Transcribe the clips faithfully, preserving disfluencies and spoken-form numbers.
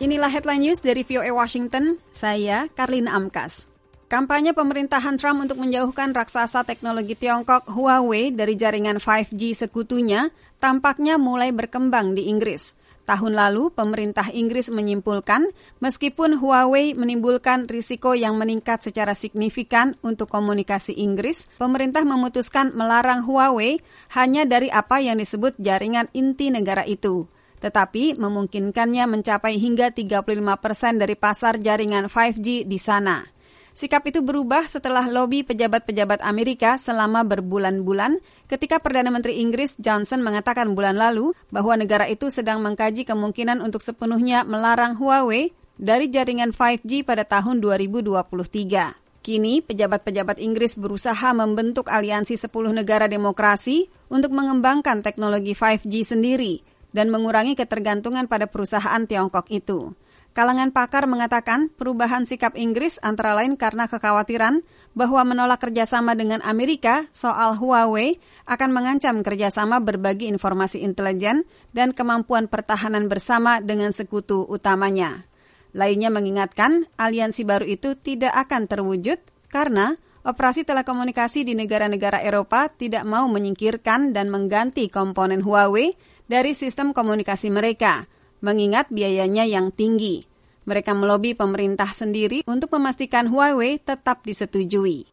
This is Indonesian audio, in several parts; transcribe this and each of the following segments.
Inilah headline news dari V O A Washington, saya Karlina Amkas. Kampanye pemerintahan Trump untuk menjauhkan raksasa teknologi Tiongkok Huawei dari jaringan lima G sekutunya tampaknya mulai berkembang di Inggris. Tahun lalu, pemerintah Inggris menyimpulkan meskipun Huawei menimbulkan risiko yang meningkat secara signifikan untuk komunikasi Inggris, pemerintah memutuskan melarang Huawei hanya dari apa yang disebut jaringan inti negara itu. Tetapi memungkinkannya mencapai hingga tiga puluh lima persen dari pasar jaringan lima G di sana. Sikap itu berubah setelah lobi pejabat-pejabat Amerika selama berbulan-bulan ketika Perdana Menteri Inggris Johnson mengatakan bulan lalu bahwa negara itu sedang mengkaji kemungkinan untuk sepenuhnya melarang Huawei dari jaringan lima G pada tahun dua ribu dua puluh tiga. Kini, pejabat-pejabat Inggris berusaha membentuk aliansi sepuluh negara demokrasi untuk mengembangkan teknologi lima G sendiri dan mengurangi ketergantungan pada perusahaan Tiongkok itu. Kalangan pakar mengatakan perubahan sikap Inggris antara lain karena kekhawatiran bahwa menolak kerjasama dengan Amerika soal Huawei akan mengancam kerjasama berbagi informasi intelijen dan kemampuan pertahanan bersama dengan sekutu utamanya. Lainnya mengingatkan aliansi baru itu tidak akan terwujud karena operasi telekomunikasi di negara-negara Eropa tidak mau menyingkirkan dan mengganti komponen Huawei dari sistem komunikasi mereka, mengingat biayanya yang tinggi. Mereka melobi pemerintah sendiri untuk memastikan Huawei tetap disetujui.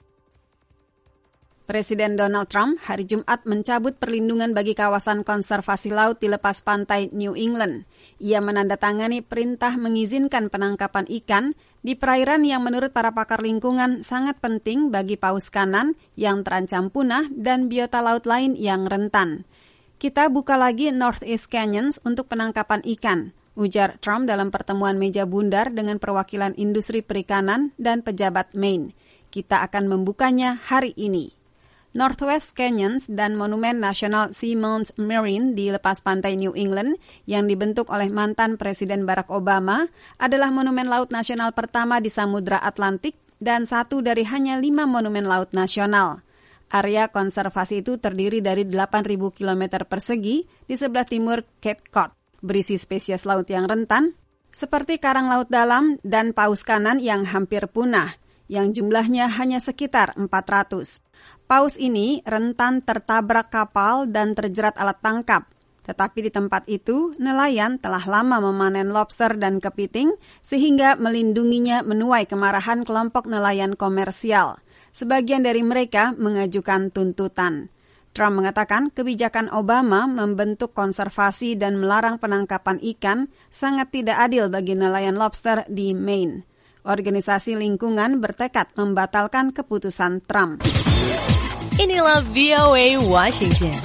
Presiden Donald Trump hari Jumat mencabut perlindungan bagi kawasan konservasi laut di lepas pantai New England. Ia menandatangani perintah mengizinkan penangkapan ikan di perairan yang menurut para pakar lingkungan sangat penting bagi paus kanan yang terancam punah dan biota laut lain yang rentan. Kita buka lagi Northeast Canyons untuk penangkapan ikan, ujar Trump dalam pertemuan meja bundar dengan perwakilan industri perikanan dan pejabat Maine. Kita akan membukanya hari ini. Northwest Canyons dan Monumen Nasional Simmons Marine di lepas pantai New England yang dibentuk oleh mantan Presiden Barack Obama adalah monumen laut nasional pertama di Samudra Atlantik dan satu dari hanya lima monumen laut nasional. Area konservasi itu terdiri dari delapan ribu kilometer persegi di sebelah timur Cape Cod, berisi spesies laut yang rentan, seperti karang laut dalam dan paus kanan yang hampir punah, yang jumlahnya hanya sekitar empat ratus. Paus ini rentan tertabrak kapal dan terjerat alat tangkap, tetapi di tempat itu nelayan telah lama memanen lobster dan kepiting sehingga melindunginya menuai kemarahan kelompok nelayan komersial. Sebagian dari mereka mengajukan tuntutan. Trump mengatakan kebijakan Obama membentuk konservasi dan melarang penangkapan ikan sangat tidak adil bagi nelayan lobster di Maine. Organisasi lingkungan bertekad membatalkan keputusan Trump. Inilah V O A Washington.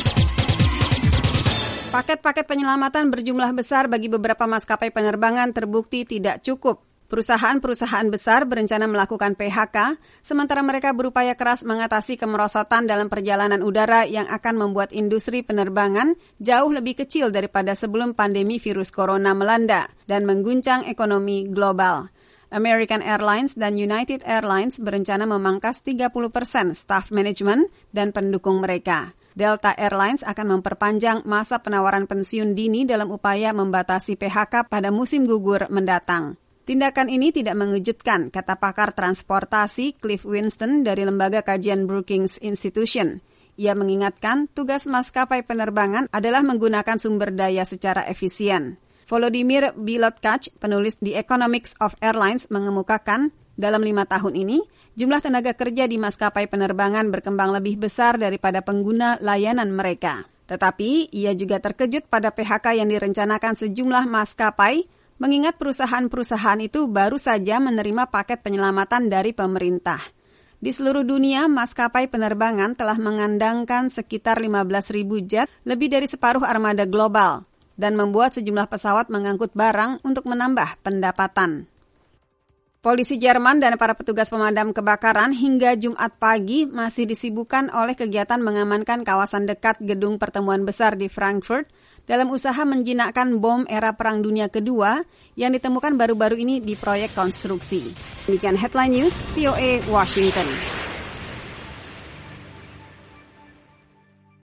Paket-paket penyelamatan berjumlah besar bagi beberapa maskapai penerbangan terbukti tidak cukup. Perusahaan-perusahaan besar berencana melakukan P H K, sementara mereka berupaya keras mengatasi kemerosotan dalam perjalanan udara yang akan membuat industri penerbangan jauh lebih kecil daripada sebelum pandemi virus corona melanda dan mengguncang ekonomi global. American Airlines dan United Airlines berencana memangkas tiga puluh persen staf manajemen dan pendukung mereka. Delta Airlines akan memperpanjang masa penawaran pensiun dini dalam upaya membatasi P H K pada musim gugur mendatang. Tindakan ini tidak mengejutkan, kata pakar transportasi Cliff Winston dari lembaga kajian Brookings Institution. Ia mengingatkan tugas maskapai penerbangan adalah menggunakan sumber daya secara efisien. Volodymyr Bilotkach, penulis The Economics of Airlines, mengemukakan dalam lima tahun ini, jumlah tenaga kerja di maskapai penerbangan berkembang lebih besar daripada pengguna layanan mereka. Tetapi ia juga terkejut pada P H K yang direncanakan sejumlah maskapai, mengingat perusahaan-perusahaan itu baru saja menerima paket penyelamatan dari pemerintah. Di seluruh dunia, maskapai penerbangan telah mengandangkan sekitar lima belas ribu jet, lebih dari separuh armada global, dan membuat sejumlah pesawat mengangkut barang untuk menambah pendapatan. Polisi Jerman dan para petugas pemadam kebakaran hingga Jumat pagi masih disibukkan oleh kegiatan mengamankan kawasan dekat gedung pertemuan besar di Frankfurt dalam usaha menjinakkan bom era Perang Dunia Kedua yang ditemukan baru-baru ini di proyek konstruksi. Demikian Headline News, V O A Washington.